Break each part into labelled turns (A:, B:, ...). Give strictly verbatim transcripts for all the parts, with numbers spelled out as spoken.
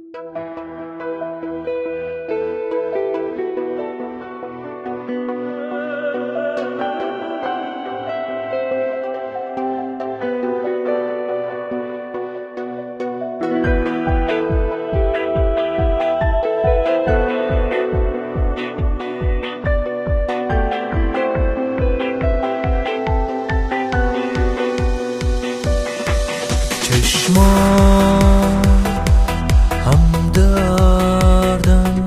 A: چشمان همدردن،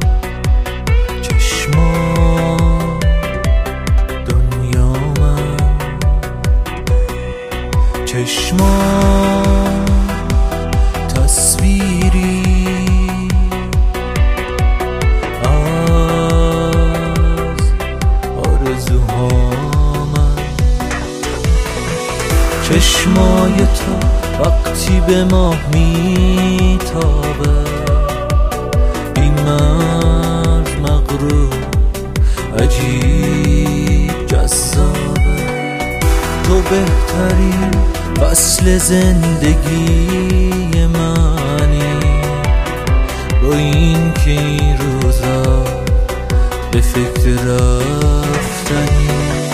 A: چشمان دنیا من، چشمان تصویری از آرزوها من، چشمای تو وقتی به ماه میتابه بی مرز مغرور عجیب جذابه. تو بهترین فصل زندگی منی، با این که این روزا به فکر رفتنی.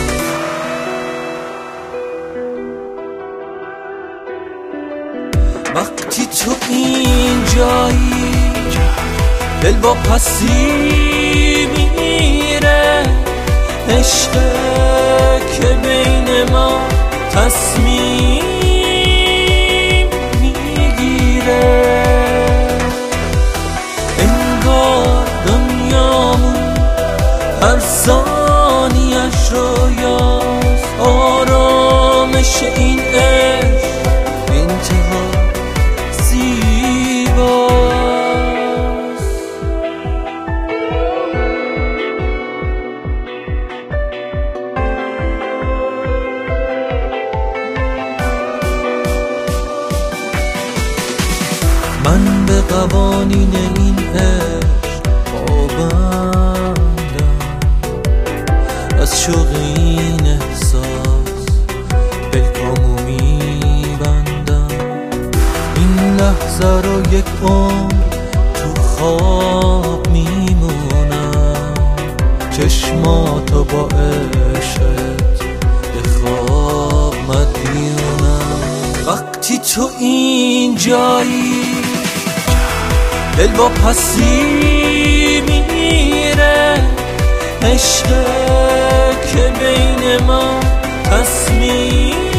A: وقتی تو اینجایی دل با پسی میره، عشقه که بین ما تصمیم میگیره. انگار دنیامون هر ثانیش رویاست، آرامش این عشق انتها من به قوانین این عشق پابندم، از شوق این احساس پلکامو میبندم. این لحظه رو یک عمر تو خواب میمونم، چشماتو با عشقت به خواب مدیونم. وقتی تو اینجایی دل با پسی میره، عشقه که بین ما تصمیم